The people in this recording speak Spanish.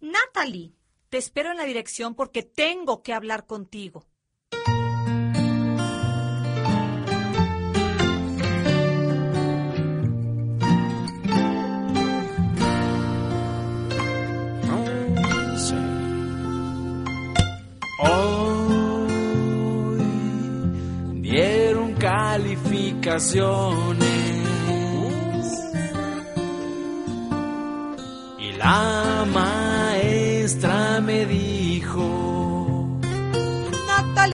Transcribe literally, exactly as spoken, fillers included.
Natalie, te espero en la dirección porque tengo que hablar contigo. Hoy dieron calificaciones y la maestra me dijo: